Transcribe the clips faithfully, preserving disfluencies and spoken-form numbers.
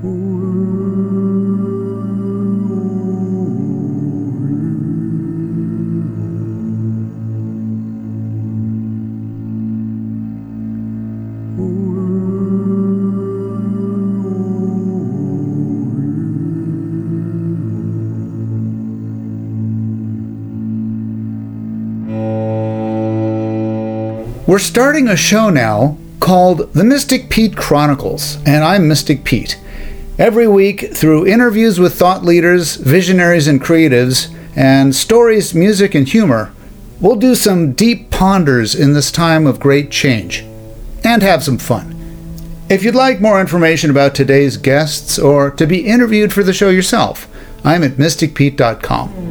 We're starting a show now called The Mystic Pete Chronicles, and I'm Mystic Pete. Every week, through interviews with thought leaders, visionaries, and creatives, and stories, music, and humor, we'll do some deep ponders in this time of great change, and have some fun. If you'd like more information about today's guests, or to be interviewed for the show yourself, I'm at mystic pete dot com.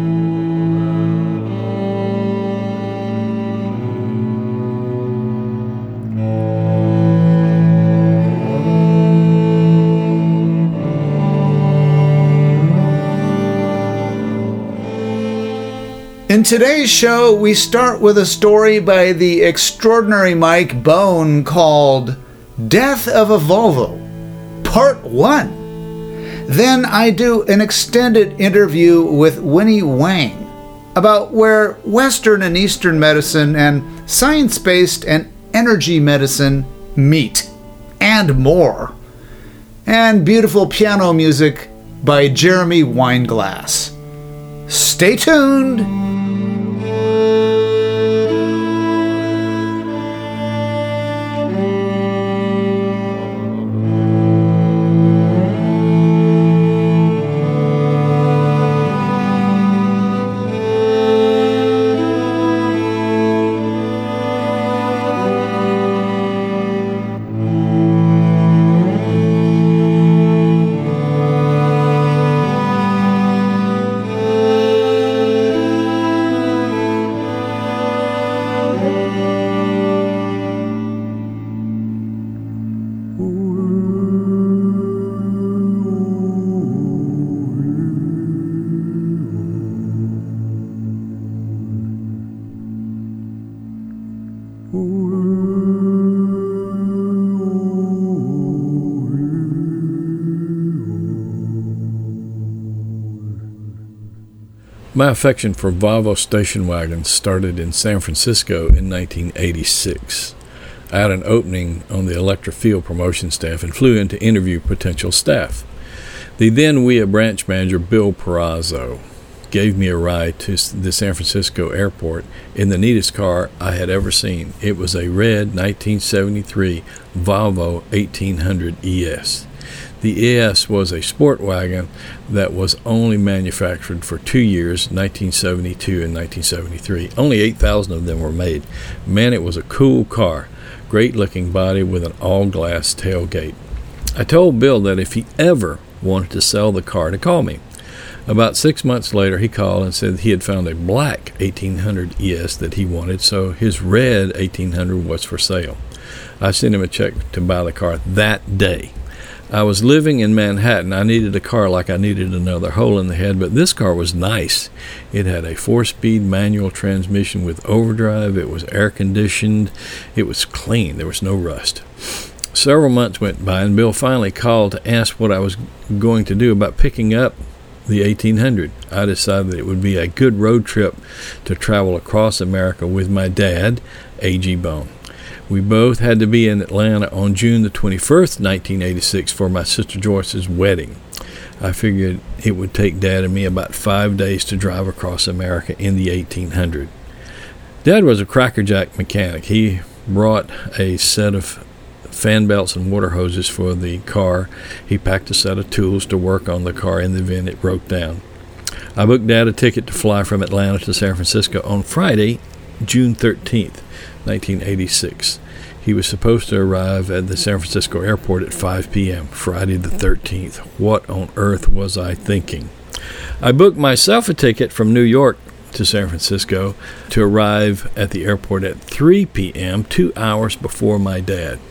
In today's show, we start with a story by the extraordinary Mike Bone called Death of a Volvo, Part one. Then I do an extended interview with Winnie Wang about where Western and Eastern medicine and science-based and energy medicine meet, and more. And beautiful piano music by Jeremy Weinglass. Stay tuned! My affection for Volvo station wagons started in San Francisco in nineteen eighty-six. I had an opening on the Electra Field promotion staff and flew in to interview potential staff. The then W I A branch manager, Bill Perazzo, gave me a ride to the San Francisco airport in the neatest car I had ever seen. It was a red nineteen seventy-three Volvo eighteen hundred E S. The E S was a sport wagon that was only manufactured for two years, nineteen seventy-two and nineteen seventy-three. Only eight thousand of them were made. Man, it was a cool car. Great-looking body with an all-glass tailgate. I told Bill that if he ever wanted to sell the car, to call me. About six months later, he called and said he had found a black eighteen hundred E S that he wanted, so his red eighteen hundred was for sale. I sent him a check to buy the car that day. I was living in Manhattan. I needed a car like I needed another hole in the head, but this car was nice. It had a four-speed manual transmission with overdrive. It was air-conditioned. It was clean. There was no rust. Several months went by, and Bill finally called to ask what I was going to do about picking up the eighteen hundred. I decided that it would be a good road trip to travel across America with my dad, A G Bone. We both had to be in Atlanta on June the twenty-first, nineteen eighty-six, for my sister Joyce's wedding. I figured it would take Dad and me about five days to drive across America in the eighteen hundred. Dad was a crackerjack mechanic. He brought a set of fan belts and water hoses for the car. He packed a set of tools to work on the car in the event it broke down. I booked Dad a ticket to fly from Atlanta to San Francisco on Friday, June thirteenth, nineteen eighty-six. He was supposed to arrive at the San Francisco airport at five p.m., Friday the thirteenth. What on earth was I thinking? I booked myself a ticket from New York to San Francisco to arrive at the airport at three p.m., two hours before my dad.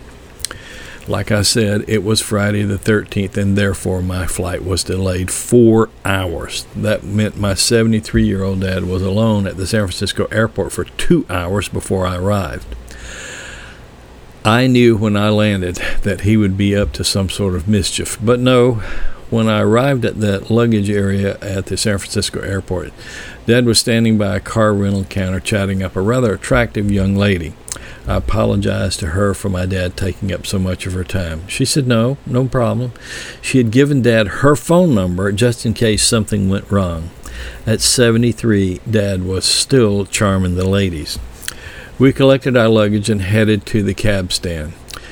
Like I said, it was Friday the thirteenth, and therefore my flight was delayed four hours. That meant my seventy-three-year-old dad was alone at the San Francisco airport for two hours before I arrived. I knew when I landed that he would be up to some sort of mischief. But no, when I arrived at the luggage area at the San Francisco airport, Dad was standing by a car rental counter chatting up a rather attractive young lady. I apologized to her for my dad taking up so much of her time. She said no, no problem. She had given Dad her phone number just in case something went wrong. At seventy-three, Dad was still charming the ladies. We collected our luggage and headed to the cab stand.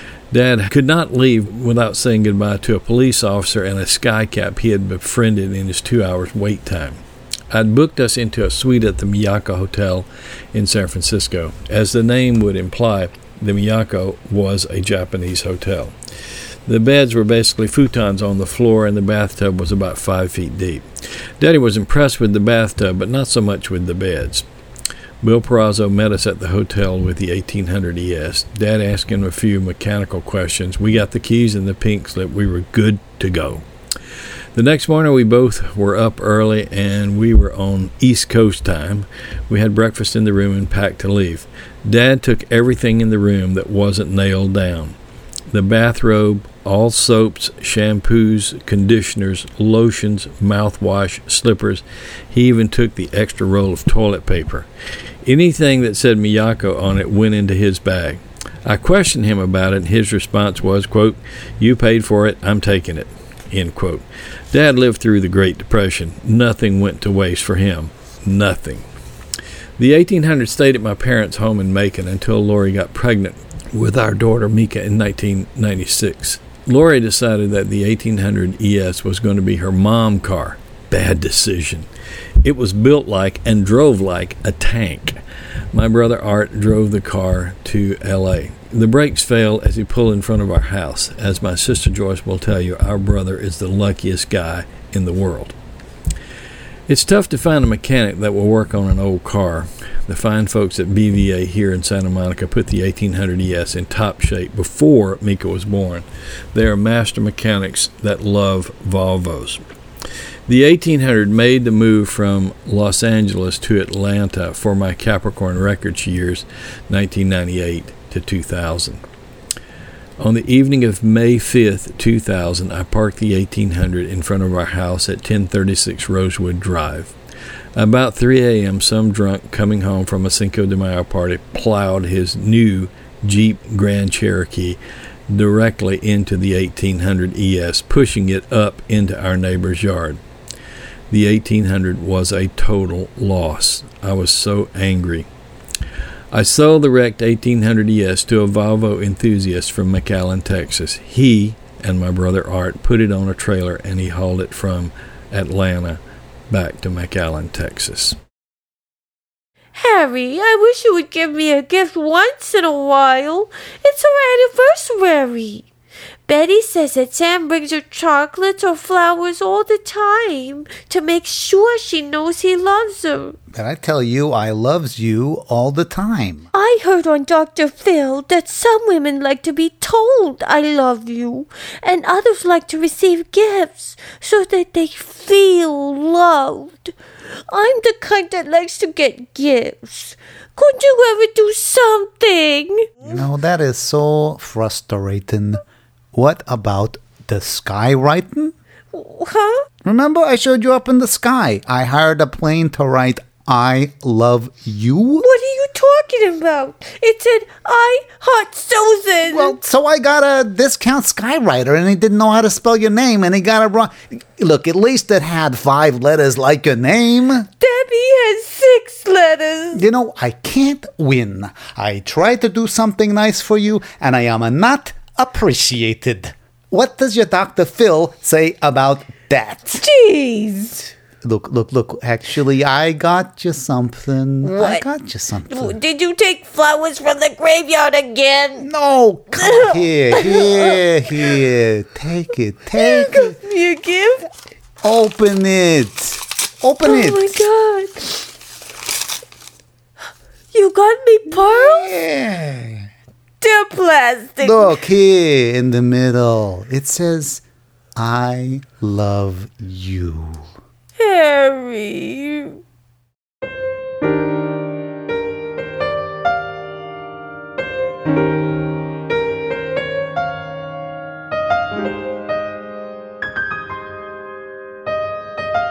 Dad could not leave without saying goodbye to a police officer and a skycap he had befriended in his two hours wait time. I'd booked us into a suite at the Miyako Hotel in San Francisco. As the name would imply, the Miyako was a Japanese hotel. The beds were basically futons on the floor, and the bathtub was about five feet deep. Daddy was impressed with the bathtub, but not so much with the beds. Bill Perazzo met us at the hotel with the eighteen hundred E S. Dad asked him a few mechanical questions. We got the keys and the pink slip. We were good to go. The next morning, we both were up early, and we were on East Coast time. We had breakfast in the room and packed to leave. Dad took everything in the room that wasn't nailed down. The bathrobe, all soaps, shampoos, conditioners, lotions, mouthwash, slippers. He even took the extra roll of toilet paper. Anything that said Miyako on it went into his bag. I questioned him about it, and his response was, quote, "You paid for it, I'm taking it," end quote. Dad lived through the Great Depression. Nothing went to waste for him. Nothing. The eighteen hundred stayed at my parents' home in Macon until Lori got pregnant with our daughter Mika in nineteen ninety-six. Lori decided that the eighteen hundred E S was going to be her mom car. Bad decision. It was built like and drove like a tank. My brother Art drove the car to L A. The brakes failed as he pulled in front of our house. As my sister Joyce will tell you, our brother is the luckiest guy in the world. It's tough to find a mechanic that will work on an old car. The fine folks at B V A here in Santa Monica put the eighteen hundred E S in top shape before Mika was born. They are master mechanics that love Volvos. The eighteen hundred made the move from Los Angeles to Atlanta for my Capricorn Records years, nineteen ninety-eight to two thousand. On the evening of May fifth, two thousand, I parked the eighteen hundred in front of our house at ten thirty-six Rosewood Drive. About three a.m., some drunk coming home from a Cinco de Mayo party plowed his new Jeep Grand Cherokee directly into the eighteen hundred E S, pushing it up into our neighbor's yard. The eighteen hundred was a total loss. I was so angry. I sold the wrecked eighteen hundred E S to a Volvo enthusiast from McAllen, Texas. He and my brother Art put it on a trailer, and he hauled it from Atlanta back to McAllen, Texas. Harry, I wish you would give me a gift once in a while. It's our anniversary. Betty says that Sam brings her chocolates or flowers all the time to make sure she knows he loves her. But I tell you, I loves you all the time. I heard on Doctor Phil that some women like to be told I love you, and others like to receive gifts so that they feel loved. I'm the kind that likes to get gifts. Could you ever do something? You know, that is so frustrating. What about the skywriting? Huh? Remember I showed you up in the sky? I hired a plane to write I love you. What are you talking about? It said, I heart Susan. Well, so I got a discount skywriter, and he didn't know how to spell your name, and he got it wrong. Look, at least it had five letters like your name. Debbie has six letters. You know, I can't win. I try to do something nice for you, and I am not appreciated. What does your Doctor Phil say about that? Jeez. Look, look, look. Actually, I got you something. What? I got you something. Did you take flowers from the graveyard again? No, come here, here, here. Take it, take You it. got me a gift? Open it. Open Oh it. my God. You got me pearls? Yeah. They're plastic. Look here in the middle. It says, I love you. Harry.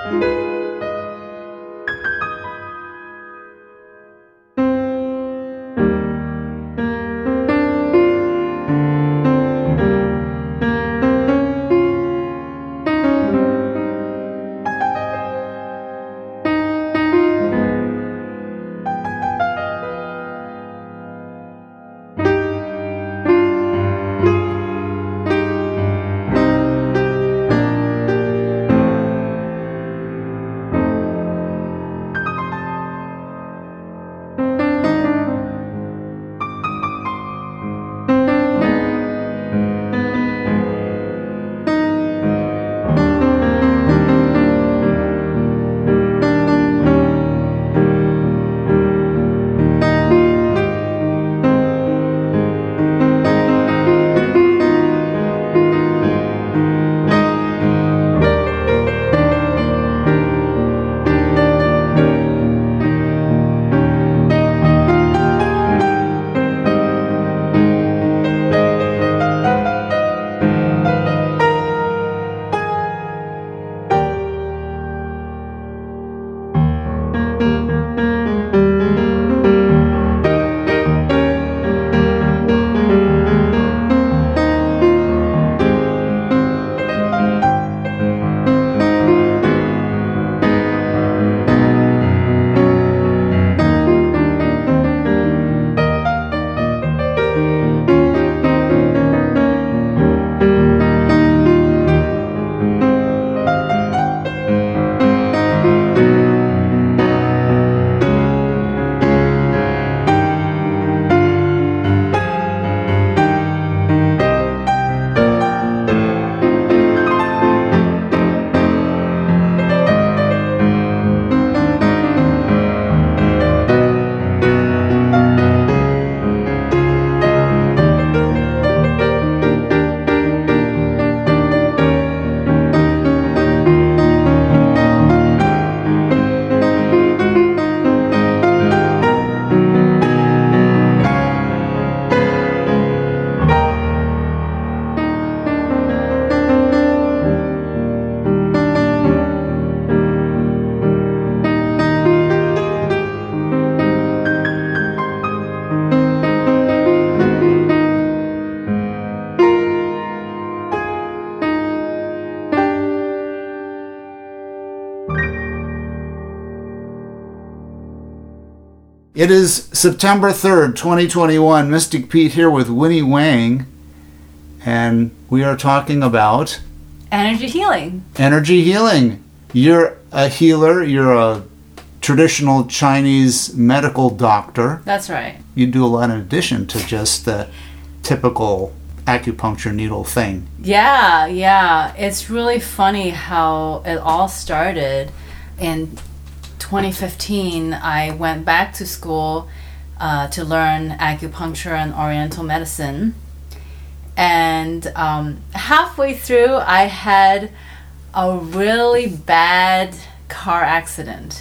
It is September third, twenty twenty-one. Mystic Pete here with Winnie Wang, and we are talking about energy healing. Energy healing. You're a healer. You're a traditional Chinese medical doctor. That's right. You do a lot in addition to just the typical acupuncture needle thing. Yeah, yeah. It's really funny how it all started. In twenty fifteen, I went back to school uh, to learn acupuncture and oriental medicine. And um, halfway through, I had a really bad car accident.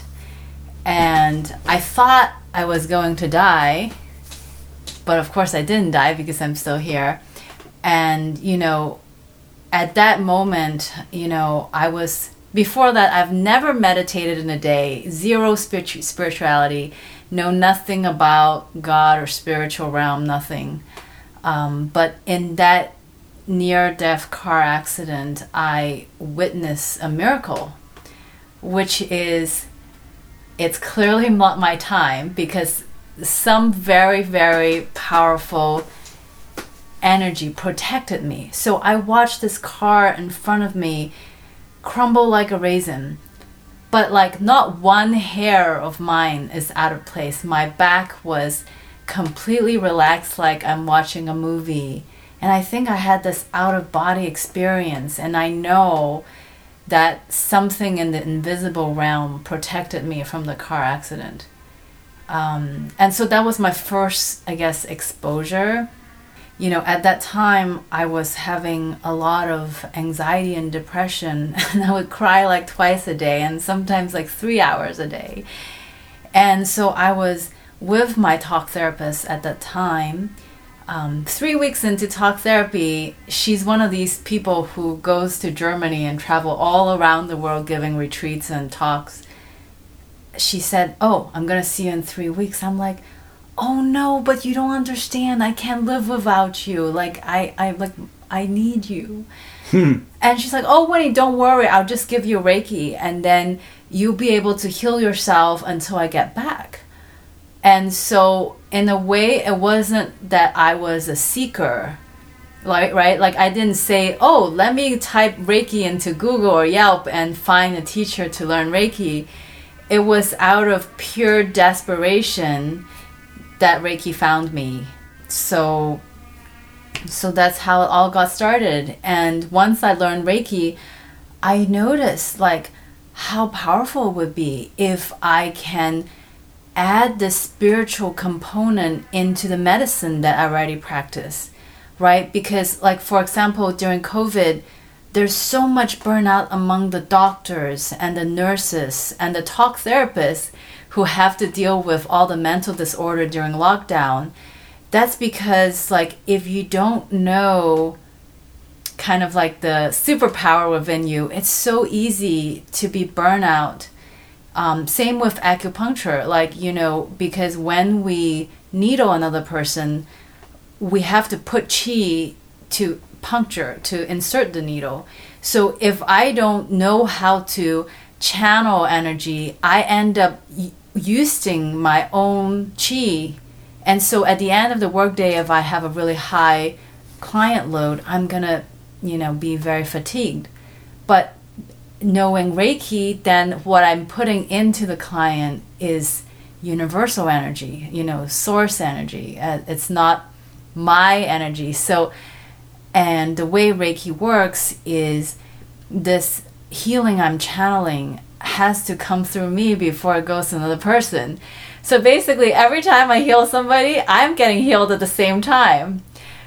And I thought I was going to die, but of course I didn't die because I'm still here. And, you know, at that moment, you know, I was, before that, I've never meditated in a day, zero spiritu- spirituality, know nothing about God or spiritual realm, nothing. Um, but in that near-death car accident, I witnessed a miracle, which is, it's clearly not my time, because some very, very powerful energy protected me. So I watched this car in front of me crumble like a raisin, but like not one hair of mine is out of place. My back was completely relaxed, like I'm watching a movie. And I think I had this out-of-body experience, and I know that something in the invisible realm protected me from the car accident. Um, and so that was my first, I guess, exposure. You know, at that time, I was having a lot of anxiety and depression, and I would cry like twice a day, and sometimes like three hours a day. And so I was with my talk therapist at that time, um, three weeks into talk therapy, she's one of these people who goes to Germany and travel all around the world giving retreats and talks. She said, "Oh, I'm going to see you in three weeks." I'm like, "Oh no, but you don't understand. I can't live without you. Like, I, I, like, I need you." Hmm. And she's like, "Oh, Winnie, don't worry. I'll just give you Reiki, and then you'll be able to heal yourself until I get back." And so, in a way, it wasn't that I was a seeker, like, right? Like, I didn't say, "Oh, let me type Reiki into Google or Yelp and find a teacher to learn Reiki." It was out of pure desperation that Reiki found me. So, so that's how it all got started. And once I learned Reiki, I noticed like how powerful it would be if I can add the spiritual component into the medicine that I already practice, right? Because like, for example, during COVID, there's so much burnout among the doctors and the nurses and the talk therapists who have to deal with all the mental disorder during lockdown. That's because like, if you don't know kind of like the superpower within you, it's so easy to be burnout. Um, same with acupuncture, like, you know, because when we needle another person, we have to put chi to puncture, to insert the needle. So if I don't know how to channel energy, I end up y- using my own chi. And so at the end of the workday, if I have a really high client load, I'm going to, you know, be very fatigued. But knowing Reiki, then what I'm putting into the client is universal energy, you know, source energy. Uh, it's not my energy. So, and the way Reiki works is this healing I'm channeling has to come through me before it goes to another person. So basically, every time I heal somebody, I'm getting healed at the same time.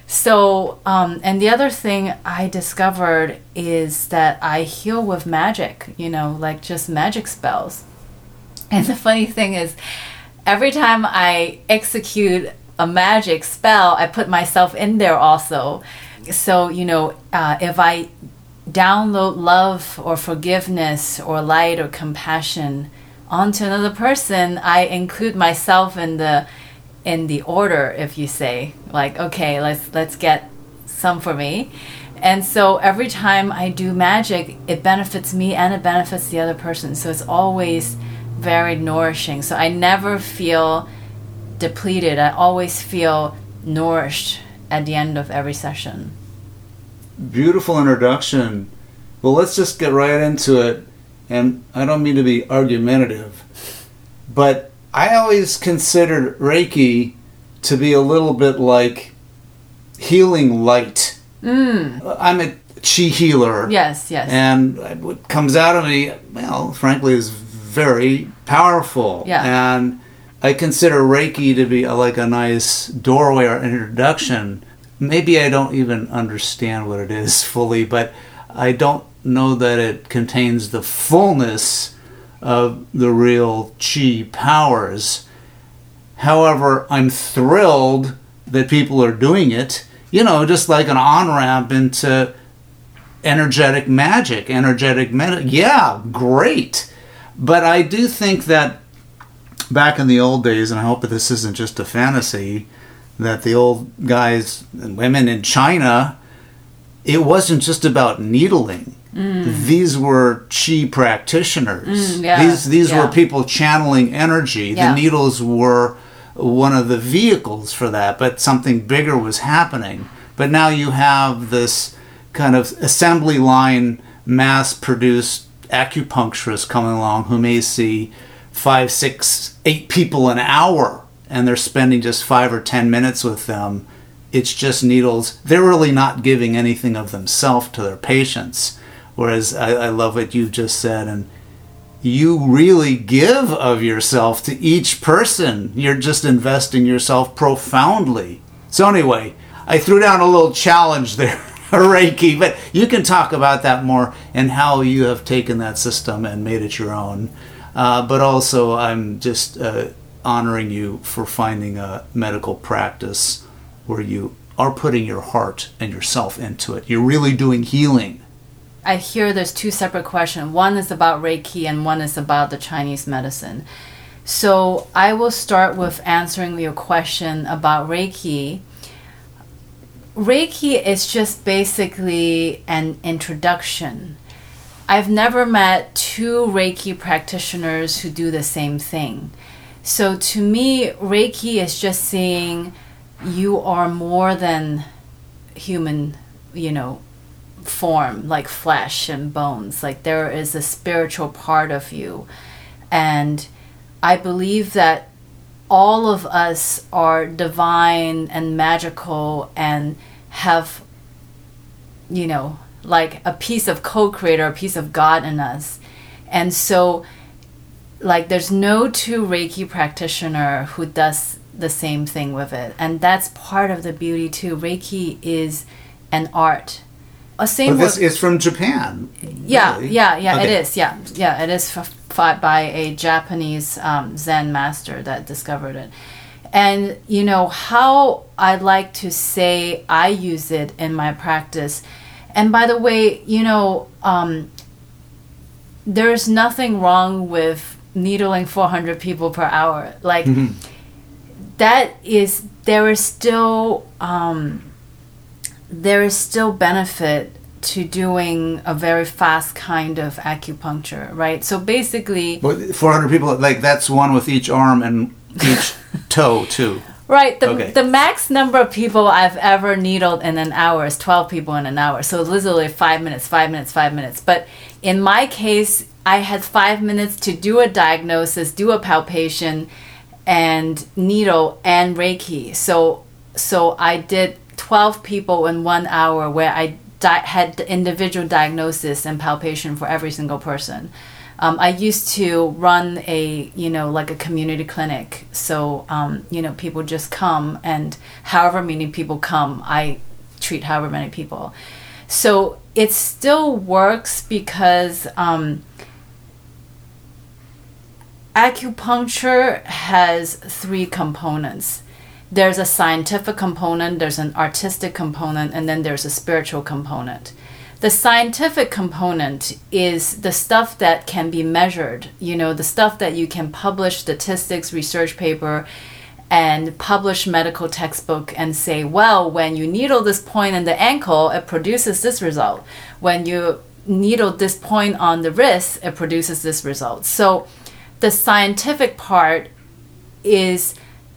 So, um, and the other thing I discovered is that I heal with magic, you know, like just magic spells. And the funny thing is, every time I execute a magic spell, I put myself in there also. So, you know, uh, if I download love or forgiveness or light or compassion onto another person, I include myself in the in the order, if you say, like, okay, let's let's get some for me. And so every time I do magic, it benefits me and it benefits the other person. So it's always very nourishing. So I never feel depleted. I always feel nourished at the end of every session. Beautiful introduction. Well, let's just get right into it. And I don't mean to be argumentative, but I always considered Reiki to be a little bit like healing light. Mm. I'm a chi healer. Yes, yes. And what comes out of me, well, frankly, is very powerful. Yeah. And I consider Reiki to be like a nice doorway or introduction. Maybe I don't even understand what it is fully, but I don't know that it contains the fullness of the real chi powers. However, I'm thrilled that people are doing it, you know, just like an on-ramp into energetic magic, energetic med- yeah, great. But I do think that back in the old days, and I hope that this isn't just a fantasy, that the old guys and women in China, it wasn't just about needling. Mm. These were chi practitioners. Mm, yeah, these these yeah. were people channeling energy. Yeah. The needles were one of the vehicles for that, but something bigger was happening. But now you have this kind of assembly line, mass-produced acupuncturist coming along who may see five, six, eight people an hour, and they're spending just five or ten minutes with them. It's just needles. They're really not giving anything of themselves to their patients. Whereas I, I love what you just said, and you really give of yourself to each person. You're just investing yourself profoundly. So anyway, I threw down a little challenge there, Reiki, but you can talk about that more and how you have taken that system and made it your own. Uh, but also, I'm just uh, honoring you for finding a medical practice where you are putting your heart and yourself into it. You're really doing healing. I hear there's two separate questions. One is about Reiki and one is about the Chinese medicine. So I will start with answering your question about Reiki. Reiki is just basically an introduction. I've never met two Reiki practitioners who do the same thing. So to me, Reiki is just saying you are more than human, you know, form, like flesh and bones. Like there is a spiritual part of you. And I believe that all of us are divine and magical and have, you know, like a piece of co-creator, a piece of God in us. And so like there's no two Reiki practitioner who does the same thing with it. And that's part of the beauty too. Reiki is an art. A same But this with, is from Japan. yeah, really? yeah, yeah, Okay. it is. Yeah, yeah, it is f- f- by a Japanese um, Zen master that discovered it. And, you know, how I like to say I use it in my practice. And by the way, you know, um, there's nothing wrong with needling four hundred people per hour. Like, Mhm. that is, there is still, um, there is still benefit to doing a very fast kind of acupuncture, right? So basically, But four hundred people, like that's one with each arm and each toe too. right, the, Okay. the max number of people I've ever needled in an hour is twelve people in an hour. So literally five minutes, five minutes, five minutes. But in my case, I had five minutes to do a diagnosis, do a palpation, and needle and Reiki. So, so I did twelve people in one hour where I di- had the individual diagnosis and palpation for every single person. Um, I used to run a, you know, like a community clinic. So, um, you know, people just come and however many people come, I treat however many people. So it still works because um, acupuncture has three components. There's a scientific component, there's an artistic component, and then there's a spiritual component. The scientific component is the stuff that can be measured, you know, the stuff that you can publish statistics, research paper, and publish medical textbook and say, well, when you needle this point in the ankle, it produces this result. When you needle this point on the wrist, it produces this result. So the scientific part is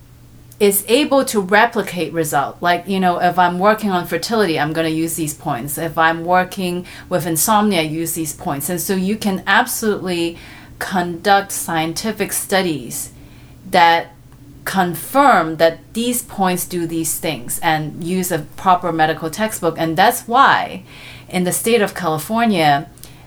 is able to replicate result. Like, you know, if I'm working on fertility, I'm going to use these points. If I'm working with insomnia, I use these points. And so you can absolutely conduct scientific studies that confirm that these points do these things and use a proper medical textbook. And that's why in the state of California,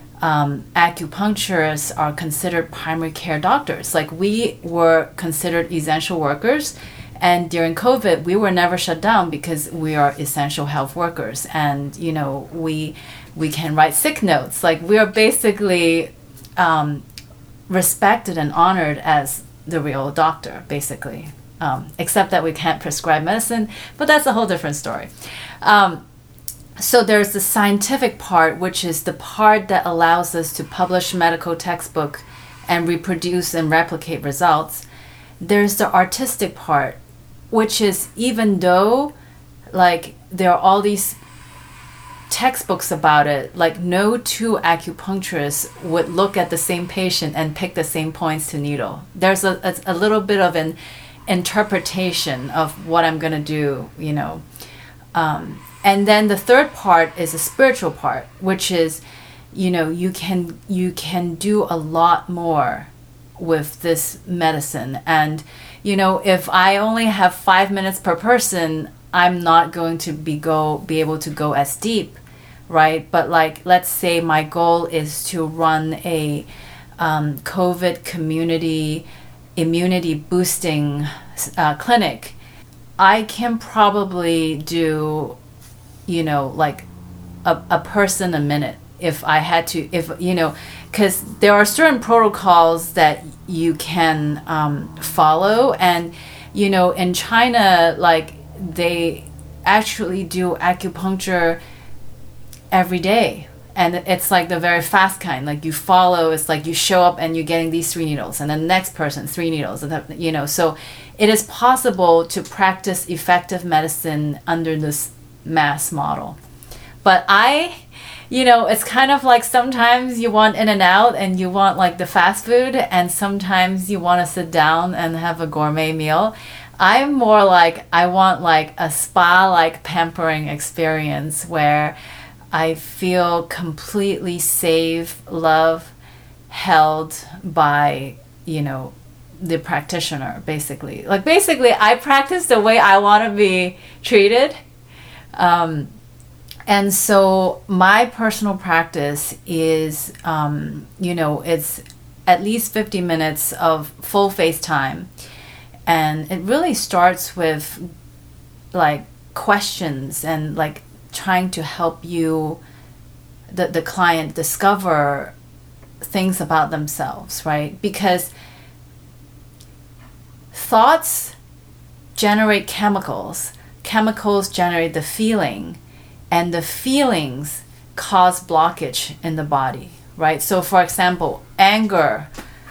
um, acupuncturists are considered primary care doctors. Like we were considered essential workers. And during COVID, we were never shut down because we are essential health workers. And, you know, we we can write sick notes. Like we are basically um, respected and honored as the real doctor, basically. Um, except that we can't prescribe medicine, but that's a whole different story. Um, so there's the scientific part, which is the part that allows us to publish medical textbook and reproduce and replicate results. There's the artistic part, which is even though like there are all these textbooks about it, like no two acupuncturists would look at the same patient and pick the same points to needle. There's a, a, a little bit of an interpretation of what I'm going to do, you know. Um, and then the third part is a spiritual part, which is, you know, you can you can do a lot more with this medicine. And you know, if I only have five minutes per person, I'm not going to be go be able to go as deep, right? But like, let's say my goal is to run a um, COVID community immunity boosting uh, clinic. I can probably do, you know, like a, a person a minute if I had to, if, you know, because there are certain protocols that you can um, follow. And, you know, in China, like they actually do acupuncture every day. And it's like the very fast kind. Like you follow, it's like you show up and you're getting these three needles, and then the next person, three needles, and that, you know. So it is possible to practice effective medicine under this mass model. But I, you know, it's kind of like sometimes you want in and out and you want like the fast food, and sometimes you want to sit down and have a gourmet meal. I'm more like, I want like a spa-like pampering experience where I feel completely safe, loved, held by, you know, the practitioner, basically. Like, basically, I practice the way I want to be treated. Um, and so my personal practice is, um, you know, it's at least fifty minutes of full face time. And it really starts with, like, questions and, like, trying to help you, the, the client, discover things about themselves, right? Because thoughts generate chemicals. Chemicals generate the feeling, and the feelings cause blockage in the body, right? So, for example, anger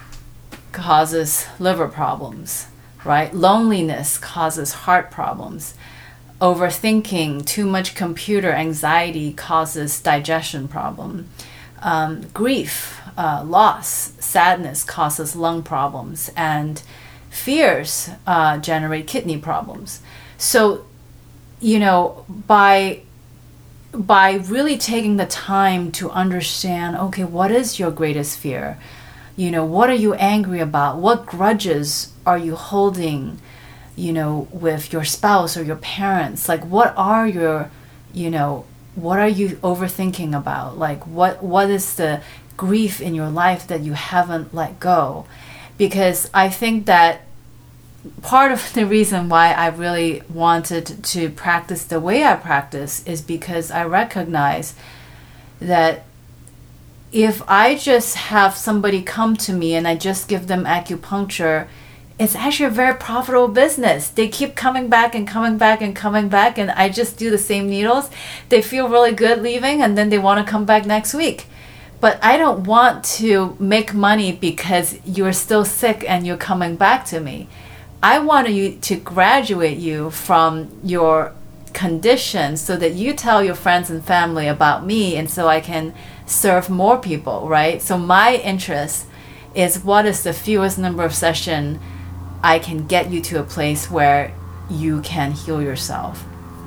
causes liver problems, right? Loneliness causes heart problems. Overthinking, too much computer anxiety causes digestion problem. Um, grief, uh, loss, sadness causes lung problems, and fears uh, generate kidney problems. So, you know, by by really taking the time to understand, okay, what is your greatest fear? You know, what are you angry about? What grudges are you holding, you know, with your spouse or your parents? Like, what are your, you know, what are you overthinking about? Like, what what is the grief in your life that you haven't let go? Because I think that part of the reason why I really wanted to practice the way I practice is because I recognize that if I just have somebody come to me and I just give them acupuncture, it's actually a very profitable business. They keep coming back and coming back and coming back, and I just do the same needles. They feel really good leaving, and then they want to come back next week. But I don't want to make money because you're still sick and you're coming back to me. I want you to graduate you from your condition so that you tell your friends and family about me, and so I can serve more people, right? So my interest is what is the fewest number of sessions I can get you to a place where you can heal yourself.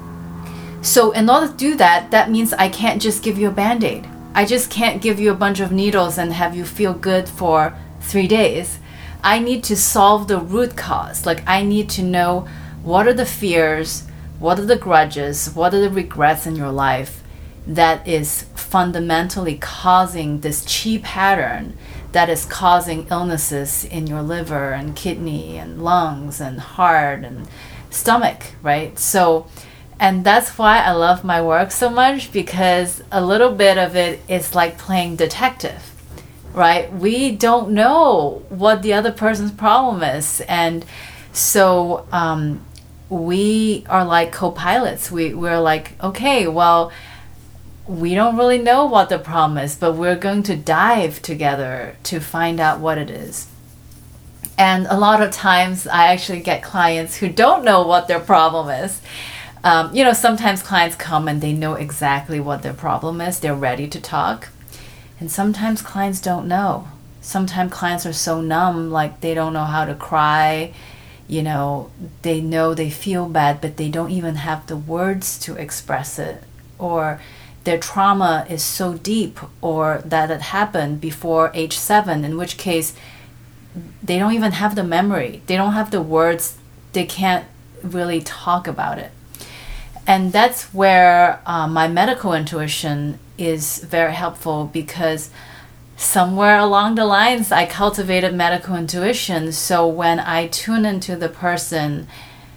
So in order to do that, that means I can't just give you a Band-Aid. I just can't give you a bunch of needles and have you feel good for three days. I need to solve the root cause. Like, I need to know what are the fears, what are the grudges, what are the regrets in your life that is fundamentally causing this chi pattern that is causing illnesses in your liver and kidney and lungs and heart and stomach, right? So, and that's why I love my work so much, because a little bit of it is like playing detective, right? We don't know what the other person's problem is. And so um, we are like co-pilots. We, we're like, okay, well, we don't really know what the problem is, but we're going to dive together to find out what it is. And a lot of times I actually get clients who don't know what their problem is. Um, you know, sometimes clients come and they know exactly what their problem is. They're ready to talk. And sometimes clients don't know. Sometimes clients are so numb, like they don't know how to cry. You know, they know they feel bad, but they don't even have the words to express it. Or their trauma is so deep, or that it happened before age seven, in which case they don't even have the memory. They don't have the words. They can't really talk about it. And that's where uh, my medical intuition is very helpful, because somewhere along the lines I cultivated medical intuition. So when I tune into the person,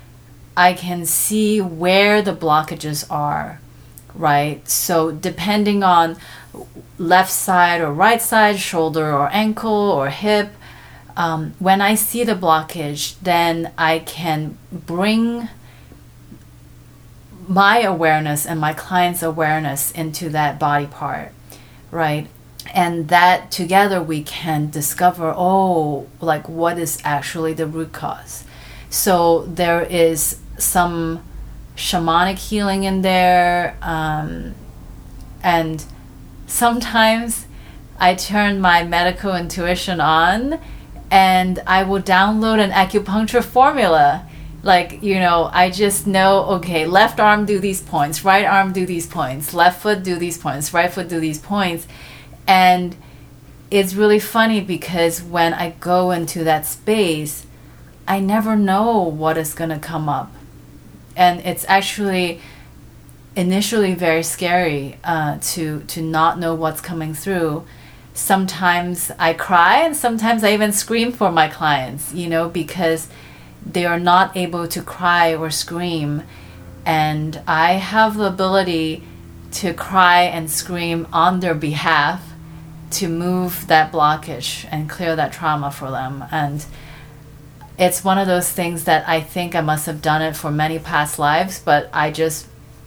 I can see where the blockages are, right? So depending on left side or right side, shoulder or ankle or hip, um, when I see the blockage, then I can bring my awareness and my client's awareness into that body part, right? And that together we can discover, oh, like what is actually the root cause. So there is some shamanic healing in there, um, and sometimes I turn my medical intuition on and I will download an acupuncture formula. Like, you know, I just know, okay, left arm do these points, right arm do these points, left foot do these points, right foot do these points. And it's really funny because when I go into that space, I never know what is going to come up. And it's actually initially very scary uh, to, to not know what's coming through. Sometimes I cry and sometimes I even scream for my clients, you know, because they are not able to cry or scream. And I have the ability to cry and scream on their behalf to move that blockage and clear that trauma for them. And it's one of those things that I think I must have done it for many past lives, but I just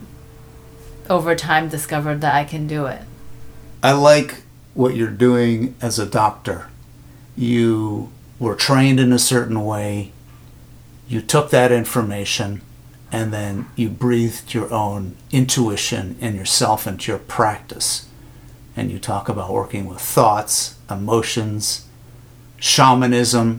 over time discovered that I can do it. I like what you're doing as a doctor. You were trained in a certain way. You took that information and then you breathed your own intuition in yourself into your practice. And you talk about working with thoughts, emotions, shamanism,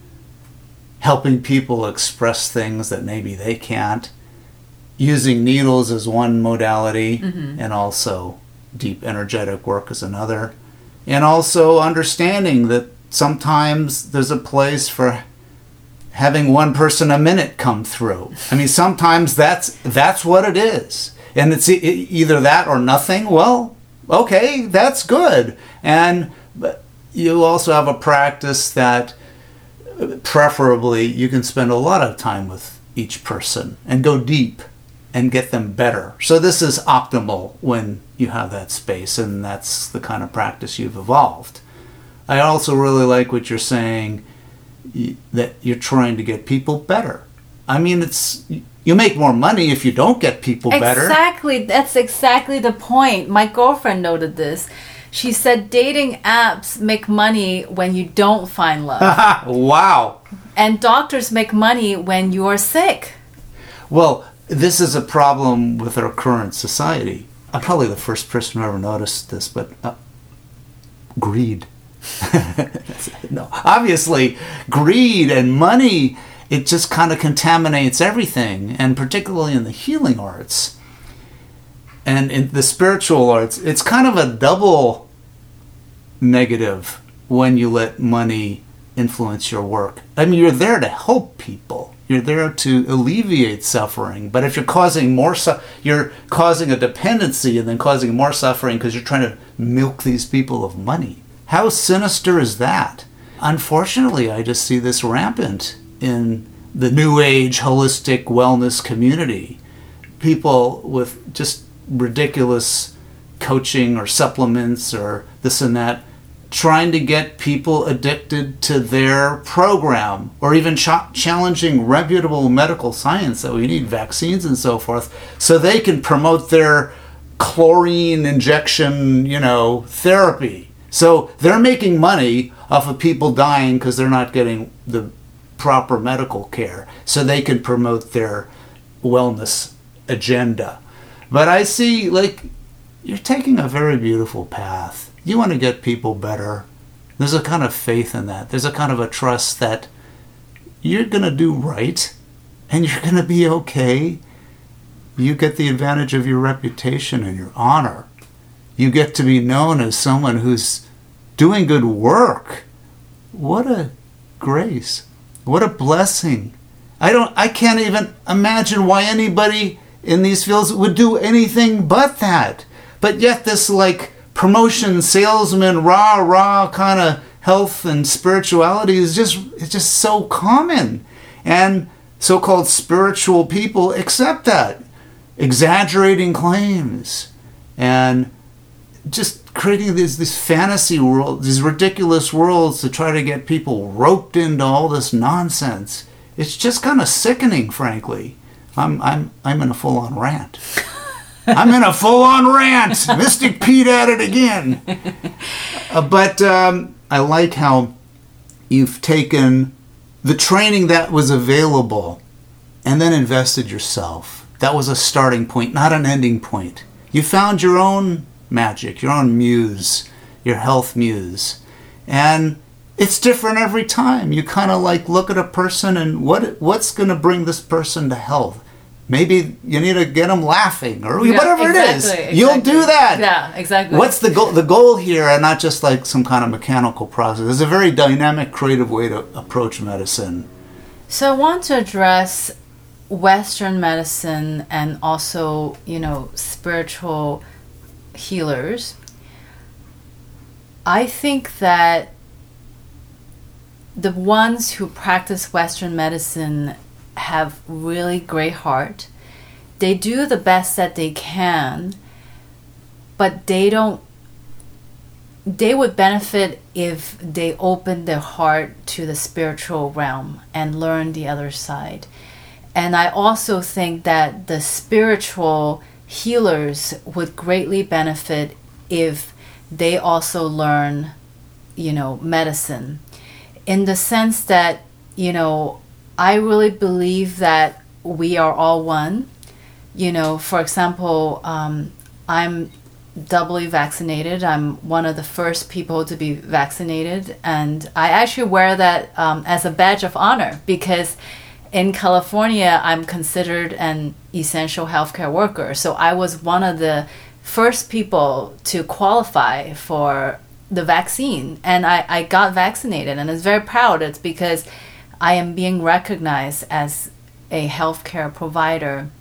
helping people express things that maybe they can't, using needles as one modality, mm-hmm. and also deep energetic work as another, and also understanding that sometimes there's a place for having one person a minute come through. I mean, sometimes that's that's what it is. And it's e- either that or nothing. Well, okay, that's good. And but you also have a practice that preferably you can spend a lot of time with each person and go deep and get them better. So this is optimal when you have that space, and that's the kind of practice you've evolved. I also really like what you're saying, that you're trying to get people better. I mean, it's you make more money if you don't get people better. Exactly. That's exactly the point. My girlfriend noted this. She said dating apps make money when you don't find love. Wow. And doctors make money when you're sick. Well, this is a problem with our current society. I'm probably the first person who ever noticed this, but uh, greed. No, obviously, greed and money, it just kind of contaminates everything, and particularly in the healing arts. And in the spiritual arts, it's kind of a double negative when you let money influence your work. I mean, you're there to help people. You're there to alleviate suffering. But if you're causing more su- you're causing a dependency and then causing more suffering because you're trying to milk these people of money. How sinister is that? Unfortunately, I just see this rampant in the New Age holistic wellness community. People with just ridiculous coaching or supplements or this and that, trying to get people addicted to their program, or even ch- challenging reputable medical science that we need vaccines and so forth, so they can promote their chlorine injection, you know, therapy. So they're making money off of people dying because they're not getting the proper medical care, so they can promote their wellness agenda. But I see, like, you're taking a very beautiful path. You want to get people better. There's a kind of faith in that. There's a kind of a trust that you're going to do right and you're going to be okay. You get the advantage of your reputation and your honor. You get to be known as someone who's doing good work. What a grace. What a blessing. I don't I can't even imagine why anybody in these fields would do anything but that. But yet this like promotion, salesman, rah rah kind of health and spirituality is just it's just so common. And so-called spiritual people accept that, exaggerating claims and just creating these these fantasy worlds, these ridiculous worlds to try to get people roped into all this nonsense. It's just kind of sickening, frankly. I'm I'm I'm in a full-on rant. I'm in a full-on rant. Mystic Pete at it again. Uh, but um, I like how you've taken the training that was available and then invested yourself. That was a starting point, not an ending point. You found your own magic, your own muse, your health muse. And it's different every time. You kind of like look at a person and what what's going to bring this person to health? Maybe you need to get them laughing or Yeah, whatever exactly, it is. exactly. You'll do that. Yeah, exactly. What's the goal? The goal here, and not just like some kind of mechanical process. It's a very dynamic, creative way to approach medicine. So I want to address Western medicine and also, you know, spiritual healers. I think that the ones who practice Western medicine have really great heart. They do the best that they can, but they don't they would benefit if they opened their heart to the spiritual realm and learn the other side. And I also think that the spiritual healers would greatly benefit if they also learn, you know, medicine. In the sense that, you know, I really believe that we are all one. You know, for example, um, I'm doubly vaccinated. I'm one of the first people to be vaccinated. And I actually wear that um, as a badge of honor because in California, I'm considered an essential healthcare worker. So I was one of the first people to qualify for the vaccine. And I, I got vaccinated and I was very proud. It's because I am being recognized as a healthcare provider.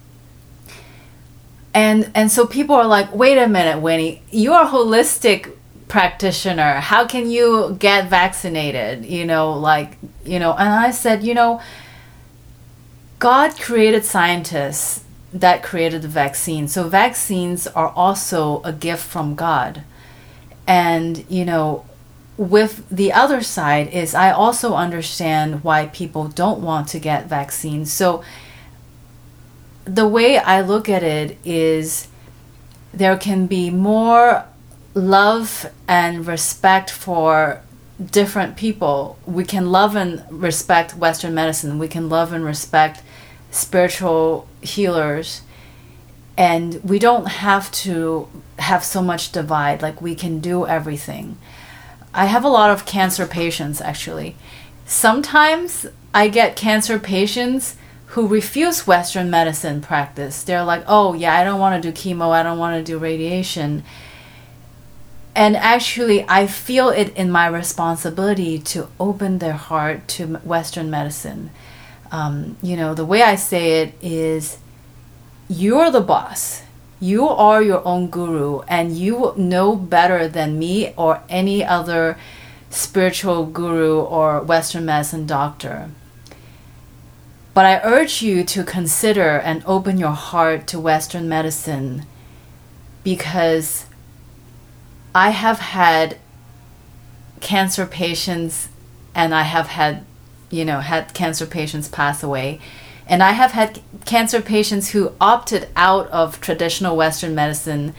And and so people are like, wait a minute, Winnie, you're a holistic practitioner. How can you get vaccinated? You know, like, you know, and I said, you know, God created scientists that created the vaccine. So vaccines are also a gift from God. And, you know, with the other side is I also understand why people don't want to get vaccines. So the way I look at it is there can be more love and respect for different people. We can love and respect Western medicine. We can love and respect spiritual healers. And we don't have to have so much divide. Like, we can do everything. I have a lot of cancer patients, actually. Sometimes I get cancer patients who refuse Western medicine practice. They're like, oh, yeah, I don't want to do chemo. I don't want to do radiation. And actually, I feel it in my responsibility to open their heart to Western medicine. Um, you know, the way I say it is, you're the boss. You are your own guru, and you know better than me or any other spiritual guru or Western medicine doctor. But I urge you to consider and open your heart to Western medicine, because I have had cancer patients and I have had, you know, had cancer patients pass away. And I have had cancer patients who opted out of traditional Western medicine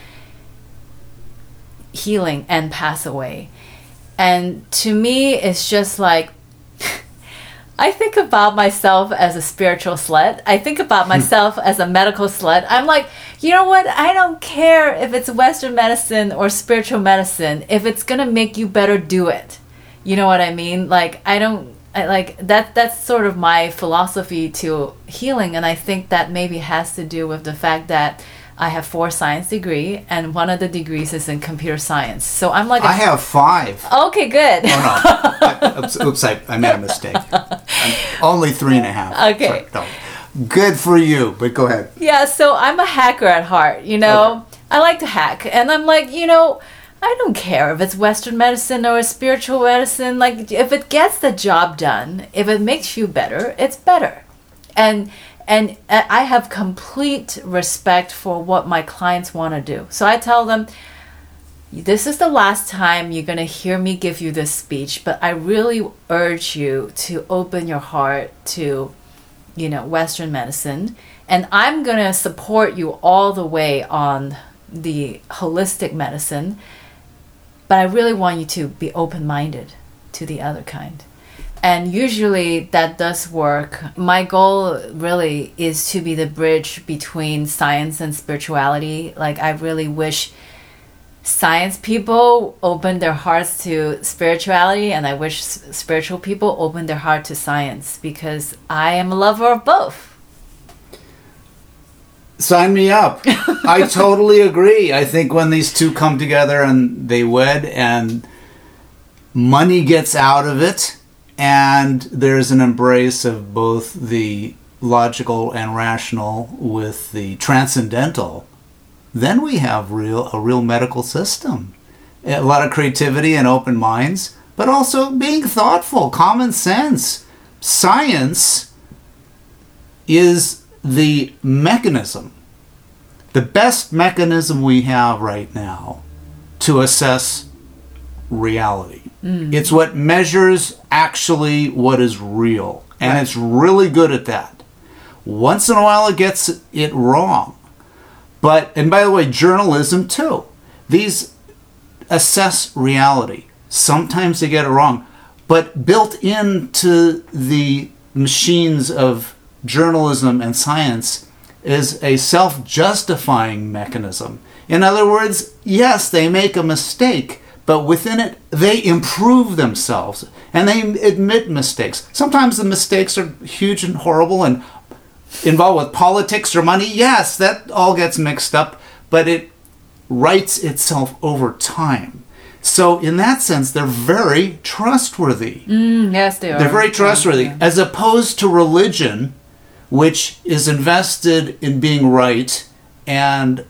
healing and pass away. And to me, it's just like, I think about myself as a spiritual slut. I think about myself as a medical slut. I'm like, you know what? I don't care if it's Western medicine or spiritual medicine. If it's going to make you better, do it. You know what I mean? Like, I don't, I, like, that. that's sort of my philosophy to healing. And I think that maybe has to do with the fact that I have four science degree, and one of the degrees is in computer science. So I'm like, a, I have five. Okay, good. Oh no! I, oops, oops I, I made a mistake. I'm only three and a half. Okay. Sorry, no. Good for you, but go ahead. Yeah, so I'm a hacker at heart. You know, okay. I like to hack, and I'm like, you know, I don't care if it's Western medicine or spiritual medicine. Like, if it gets the job done, if it makes you better, it's better. And and I have complete respect for what my clients want to do. So I tell them, this is the last time you're going to hear me give you this speech, but I really urge you to open your heart to, you know, Western medicine. And I'm going to support you all the way on the holistic medicine, but I really want you to be open-minded to the other kind. And usually that does work. My goal really is to be the bridge between science and spirituality. Like, I really wish science people open their hearts to spirituality, and I wish spiritual people open their heart to science, because I am a lover of both. Sign me up. I totally agree. I think when these two come together and they wed and money gets out of it and there's an embrace of both the logical and rational with the transcendental, then we have real a real medical system. A lot of creativity and open minds, but also being thoughtful, common sense. Science is the mechanism, the best mechanism we have right now to assess reality. Mm. It's what measures actually what is real, and right. It's really good at that. Once in a while it gets it wrong. But, and by the way, journalism too. These assess reality. Sometimes they get it wrong, but built into the machines of journalism and science is a self-justifying mechanism. In other words, yes, they make a mistake, but within it, they improve themselves and they admit mistakes. Sometimes the mistakes are huge and horrible and involved with politics or money. Yes, that all gets mixed up, but it rights itself over time. So in that sense, they're very trustworthy. Mm, yes, they are. They're very trustworthy, yeah. As opposed to religion, which is invested in being right and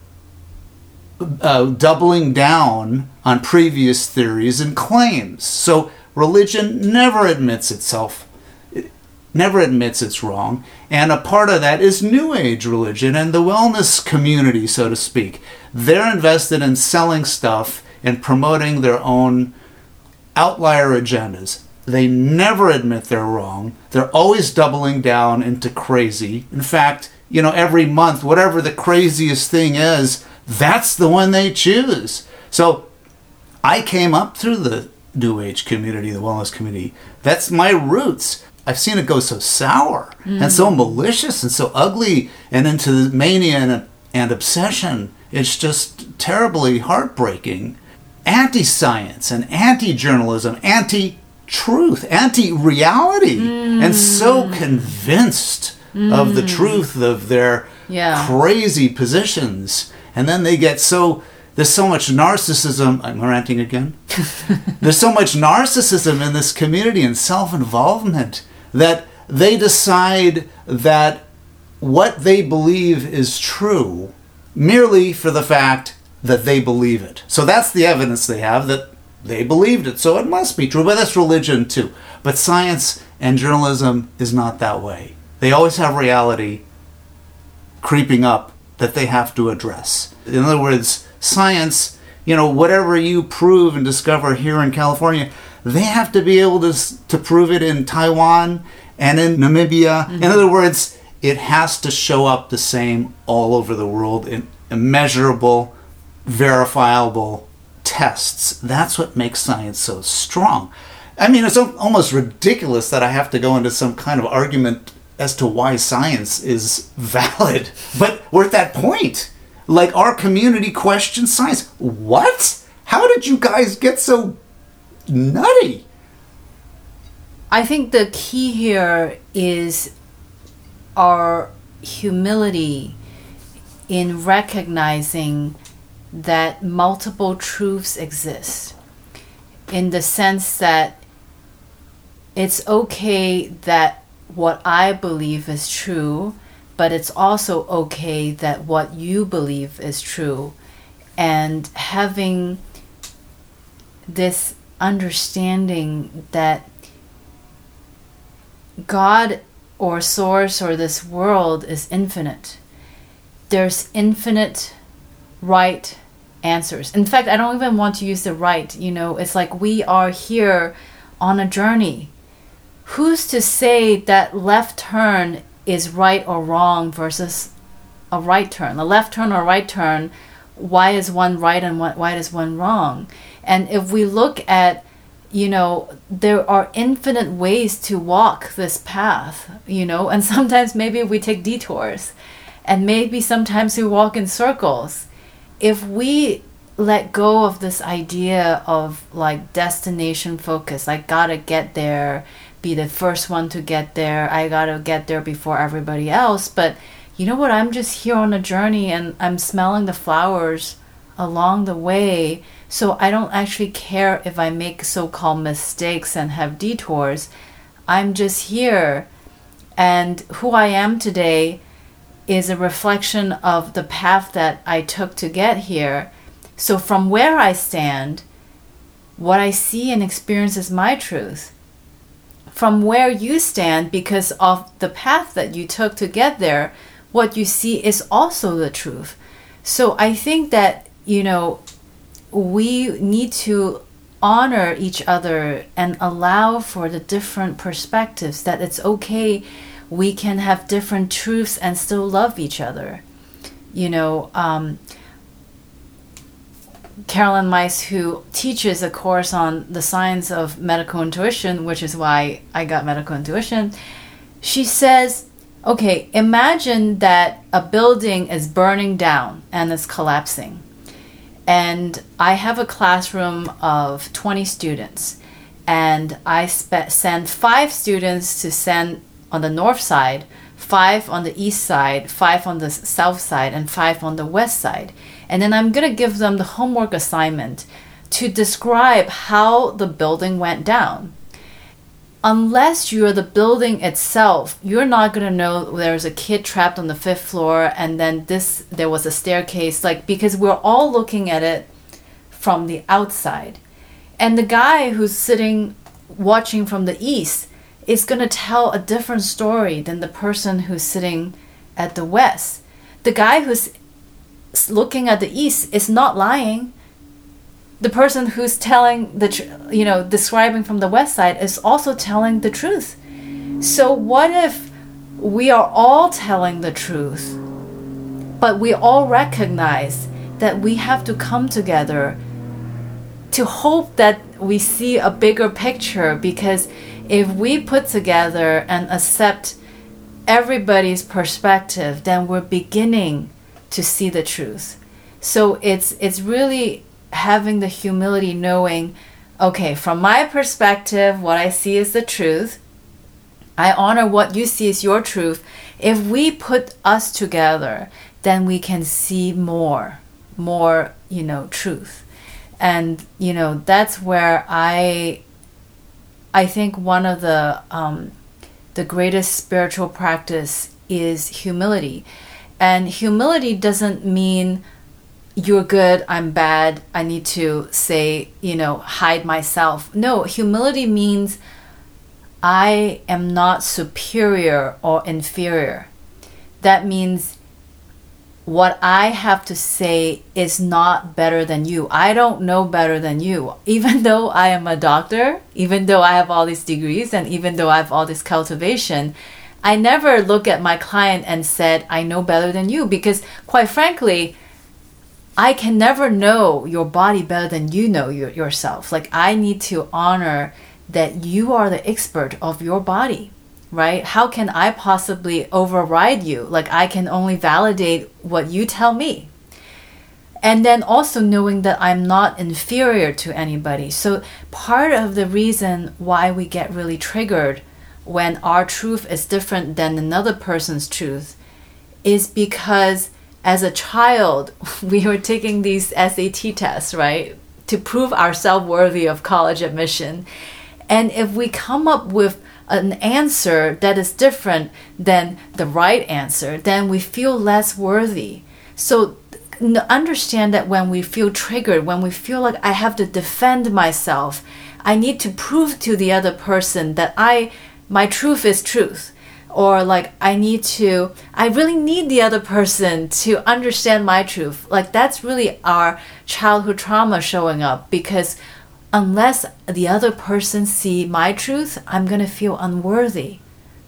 uh, doubling down on previous theories and claims. So religion never admits itself, it never admits it's wrong. And a part of that is New Age religion and the wellness community, so to speak. They're invested in selling stuff and promoting their own outlier agendas. They never admit they're wrong. They're always doubling down into crazy. In fact, you know, every month, whatever the craziest thing is, that's the one they choose. So I came up through the New Age community, the wellness community. That's my roots. I've seen it go so sour mm. and so malicious and so ugly and into the mania and, and obsession. It's just terribly heartbreaking. Anti-science and anti-journalism, anti-truth, anti-reality, mm. and so convinced mm. of the truth of their yeah. crazy positions. And then they get so, there's so much narcissism, I'm ranting again, there's so much narcissism in this community and self-involvement that they decide that what they believe is true merely for the fact that they believe it. So that's the evidence they have, that they believed it, so it must be true. But that's religion too. But science and journalism is not that way. They always have reality creeping up that they have to address. In other words, science, you know, whatever you prove and discover here in California, they have to be able to to prove it in Taiwan and in Namibia. Mm-hmm. In other words, it has to show up the same all over the world in immeasurable, verifiable tests. That's what makes science so strong. I mean, it's almost ridiculous that I have to go into some kind of argument as to why science is valid. But we're at that point. Like, our community questions science. What? How did you guys get so nutty? I think the key here is our humility in recognizing that multiple truths exist, in the sense that it's okay that what I believe is true, but it's also okay that what you believe is true. And having this understanding that God or source or this world is infinite. There's infinite right answers. In fact, I don't even want to use the right, you know, it's like we are here on a journey. Who's to say that left turn is right or wrong versus a right turn, a left turn or right turn. Why is one right and why is one wrong? And if we look at, you know, there are infinite ways to walk this path, you know, and sometimes maybe we take detours, and maybe sometimes we walk in circles. If we let go of this idea of like destination focus, I gotta get there, be the first one to get there, I gotta get there before everybody else. But you know what, I'm just here on a journey and I'm smelling the flowers along the way. So I don't actually care if I make so-called mistakes and have detours. I'm just here. And who I am today is a reflection of the path that I took to get here. So from where I stand, what I see and experience is my truth. From where you stand, because of the path that you took to get there, what you see is also the truth. So I think that, you know, we need to honor each other and allow for the different perspectives, that it's okay, we can have different truths and still love each other. You know, um, Caroline Myss, who teaches a course on the science of medical intuition, which is why I got medical intuition, she says, okay, imagine that a building is burning down and it's collapsing. And I have a classroom of twenty students, and I spe- send five students to send on the north side, five on the east side, five on the south side, and five on the west side. And then I'm going to give them the homework assignment to describe how the building went down. Unless you're the building itself, you're not going to know there's a kid trapped on the fifth floor and then this there was a staircase, like, because we're all looking at it from the outside. And the guy who's sitting watching from the east is going to tell a different story than the person who's sitting at the west. The guy who's looking at the east is not lying. The person who's telling the, tr- you know, describing from the west side is also telling the truth. So what if we are all telling the truth, but we all recognize that we have to come together to hope that we see a bigger picture? Because if we put together and accept everybody's perspective, then we're beginning to see the truth. So it's it's really having the humility, knowing, okay, from my perspective, what I see is the truth. I honor what you see is your truth. If we put us together, then we can see more, more, you know, truth. And, you know, that's where I, I think one of the, um, the greatest spiritual practice is humility. And humility doesn't mean you're good, I'm bad, I need to say, you know, hide myself. No, humility means I am not superior or inferior. That means what I have to say is not better than you. I don't know better than you. Even though I am a doctor, even though I have all these degrees, and even though I have all this cultivation, I never look at my client and said, I know better than you, because quite frankly, I can never know your body better than you know your, yourself. Like, I need to honor that you are the expert of your body, right? How can I possibly override you? Like, I can only validate what you tell me. And then also knowing that I'm not inferior to anybody. So part of the reason why we get really triggered when our truth is different than another person's truth is because as a child, we were taking these S A T tests, right, to prove ourselves worthy of college admission. And if we come up with an answer that is different than the right answer, then we feel less worthy. So understand that when we feel triggered, when we feel like I have to defend myself, I need to prove to the other person that I, my truth is truth. Or like I need to, I really need the other person to understand my truth. Like that's really our childhood trauma showing up, because unless the other person see my truth, I'm going to feel unworthy,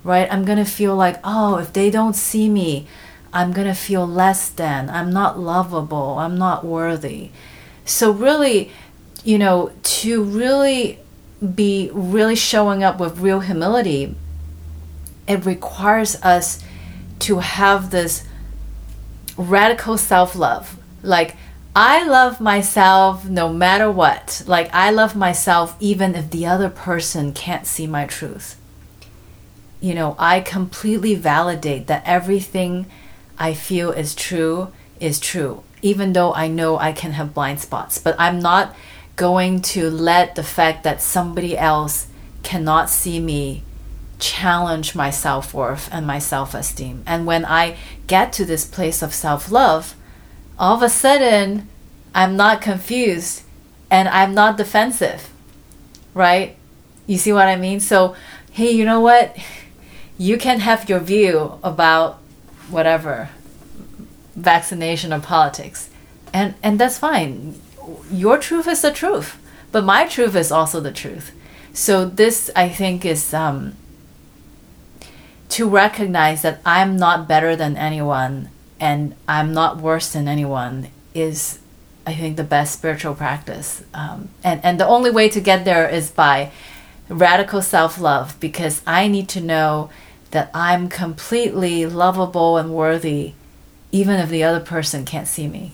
right? I'm going to feel like, oh, if they don't see me, I'm going to feel less than. I'm not lovable. I'm not worthy. So really, you know, to really be really showing up with real humility, it requires us to have this radical self-love. Like, I love myself no matter what. Like, I love myself even if the other person can't see my truth. You know, I completely validate that everything I feel is true is true, even though I know I can have blind spots. But I'm not going to let the fact that somebody else cannot see me challenge my self-worth and my self-esteem. And when I get to this place of self-love, all of a sudden, I'm not confused and I'm not defensive, right? You see what I mean? So, hey, you know what? You can have your view about whatever, vaccination or politics, and, and that's fine. Your truth is the truth, but my truth is also the truth. So this, I think, is um, to recognize that I'm not better than anyone and I'm not worse than anyone is, I think, the best spiritual practice. Um, and, and the only way to get there is by radical self-love, because I need to know that I'm completely lovable and worthy, even if the other person can't see me.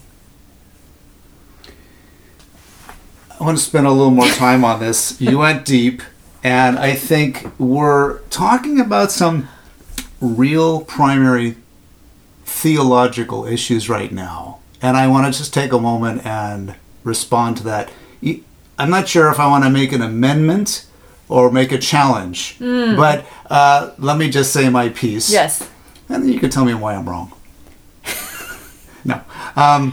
I want to spend a little more time on this. You went deep, and I think we're talking about some real primary theological issues right now. And I want to just take a moment and respond to that. I'm not sure if I want to make an amendment or make a challenge, mm. but uh, let me just say my piece. Yes. And then you can tell me why I'm wrong. No. Um,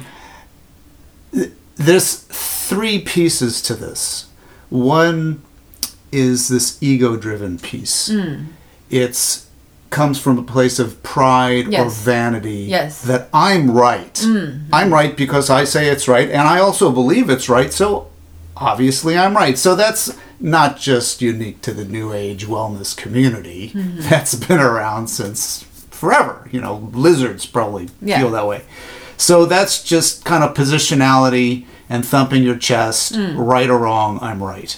there's three pieces to this. One is this ego-driven piece. Mm. It's comes from a place of pride yes. or vanity yes. that I'm right. Mm-hmm. I'm right because I say it's right, and I also believe it's right, so obviously I'm right. So that's not just unique to the New Age wellness community. Mm-hmm. That's been around since forever. You know, lizards probably yeah. feel that way. So that's just kind of positionality and thumping your chest, mm. right or wrong, I'm right.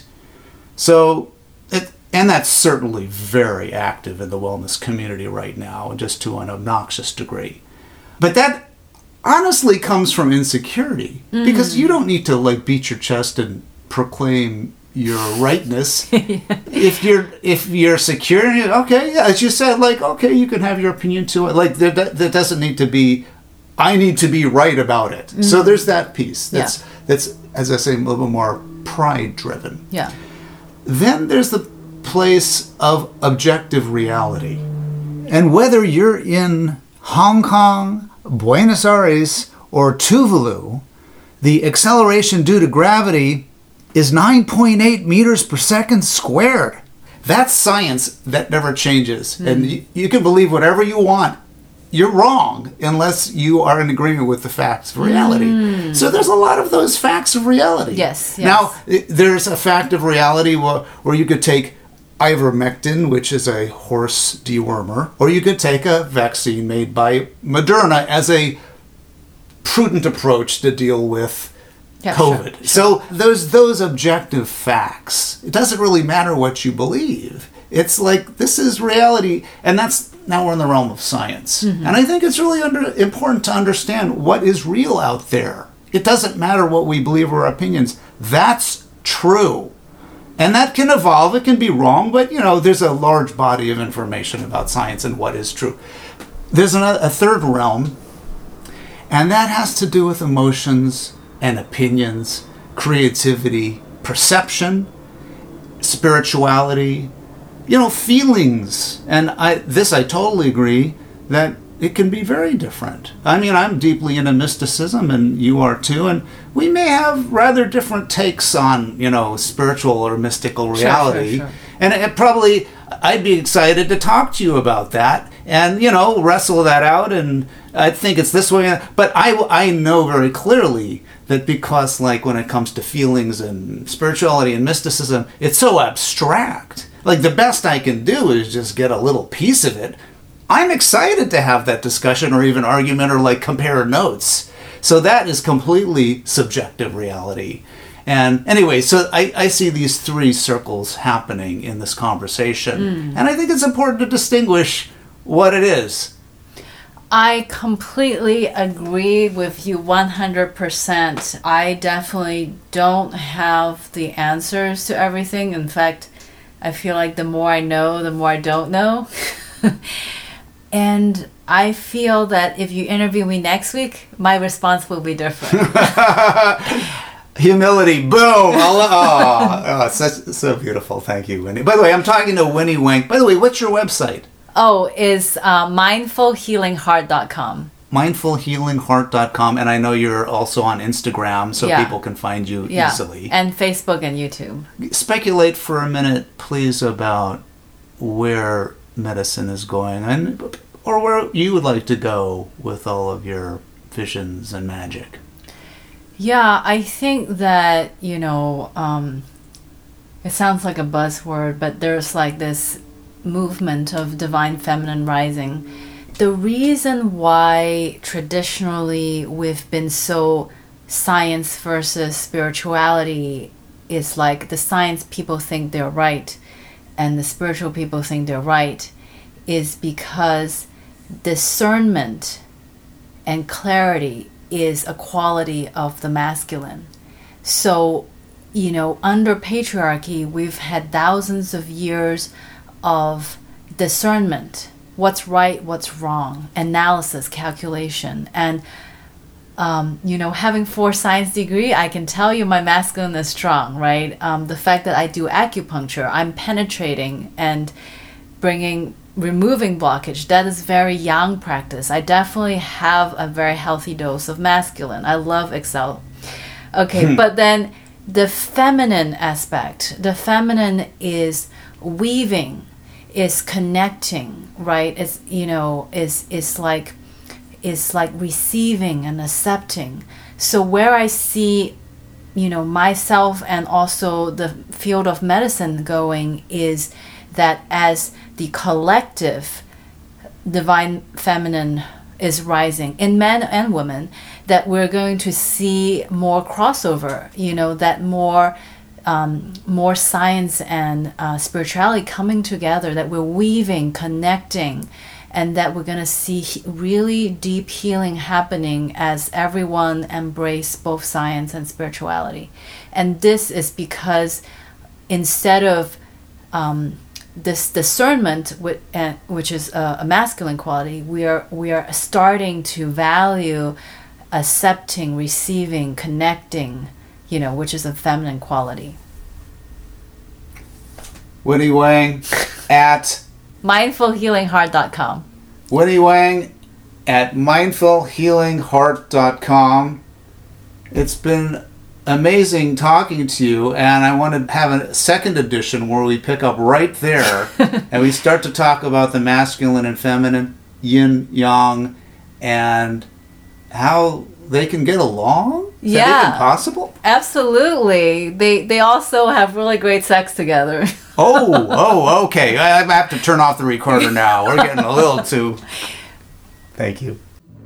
So, it, and that's certainly very active in the wellness community right now, just to an obnoxious degree. But that honestly comes from insecurity, mm. because you don't need to like beat your chest and proclaim your rightness. yeah. If you're if you're secure, okay, yeah, as you said, like, okay, you can have your opinion to it. Like, there, there doesn't need to be, I need to be right about it. Mm. So there's that piece. That's, yeah. that's, as I say, a little bit more pride-driven. Yeah. Then there's the place of objective reality. And whether you're in Hong Kong, Buenos Aires, or Tuvalu, the acceleration due to gravity is nine point eight meters per second squared. That's science that never changes. Mm. And you, you can believe whatever you want. You're wrong unless you are in agreement with the facts of reality. Mm. So there's a lot of those facts of reality. Yes, yes. Now, there's a fact of reality where, where you could take ivermectin, which is a horse dewormer, or you could take a vaccine made by Moderna as a prudent approach to deal with yeah, COVID. Sure, sure. So those those objective facts, it doesn't really matter what you believe. It's like, this is reality, and that's, now we're in the realm of science. Mm-hmm. And I think it's really under, important to understand what is real out there. It doesn't matter what we believe or our opinions. That's true. And that can evolve, it can be wrong, but, you know, there's a large body of information about science and what is true. There's another, a third realm, and that has to do with emotions and opinions, creativity, perception, spirituality, you know, feelings. And I this I totally agree that it can be very different. I mean, I'm deeply into mysticism, and you are too, and we may have rather different takes on, you know, spiritual or mystical reality. Sure, sure, sure. And it probably, I'd be excited to talk to you about that and, you know, wrestle that out, and I think it's this way. But I, I know very clearly that because, like, when it comes to feelings and spirituality and mysticism, it's so abstract. like the best I can do is just get a little piece of it. I'm excited to have that discussion or even argument or like compare notes. So that is completely subjective reality. And anyway, so I, I see these three circles happening in this conversation. Mm. And I think it's important to distinguish what it is. I completely agree with you one hundred percent. I definitely don't have the answers to everything. In fact, I feel like the more I know, the more I don't know. And I feel that if you interview me next week, my response will be different. Humility, boom! Oh, oh such, so beautiful. Thank you, Winnie. By the way, I'm talking to Winnie Wang. By the way, what's your website? Oh, it's uh, mindful healing heart dot com. mindful healing heart dot com. And I know you're also on Instagram, so yeah. people can find you yeah. easily. And Facebook and YouTube. Speculate for a minute, please, about where medicine is going, and or where you would like to go with all of your visions and magic. Yeah, I think that, you know, um, it sounds like a buzzword, but there's like this movement of divine feminine rising. The reason why traditionally we've been so science versus spirituality is like the science people think they're right and the spiritual people think they're right is because discernment and clarity is a quality of the masculine. So, you know, under patriarchy, we've had thousands of years of discernment. What's right, what's wrong, analysis, calculation. And, um, you know, having four science degree, I can tell you my masculine is strong, right? Um, the fact that I do acupuncture, I'm penetrating and bringing removing blockage, that is very yang practice. I definitely have a very healthy dose of masculine. I love Excel. Okay, but then the feminine aspect, the feminine is weaving, is connecting, right? It's, you know, is is like is like receiving and accepting. So where I see, you know, myself and also the field of medicine going is that as the collective divine feminine is rising in men and women, that we're going to see more crossover, you know, that more um, more science and uh, spirituality coming together, that we're weaving, connecting, and that we're going to see he- really deep healing happening as everyone embrace both science and spirituality. And this is because instead of um, this discernment, which, uh, which is a, a masculine quality, we are we are starting to value accepting, receiving, connecting, you know, which is a feminine quality. Winnie Wang at mindful healing heart dot com. Winnie Wang at mindful healing heart dot com. It's been amazing talking to you, and I want to have a second edition where we pick up right there and we start to talk about the masculine and feminine, yin, yang, and how they can get along? Is yeah, that even possible? Absolutely. They they also have really great sex together. oh, oh, okay. I I have to turn off the recorder now. We're getting a little too... Thank you.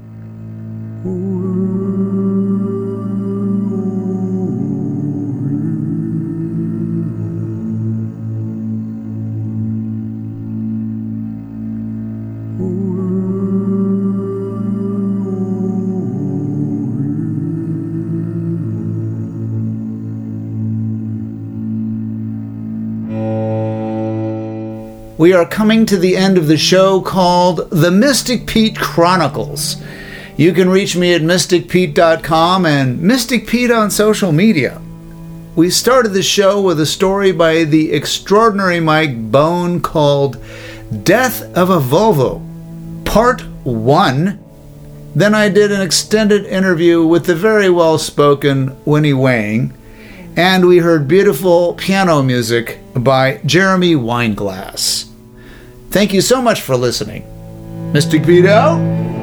We are coming to the end of the show called The Mystic Pete Chronicles. You can reach me at mystic pete dot com and Mystic Pete on social media. We started the show with a story by the extraordinary Mike Bone called Death of a Volvo, Part one. Then I did an extended interview with the very well-spoken Winnie Wang, and we heard beautiful piano music by Jeremy Weinglass. Thank you so much for listening. Mystic Pete out.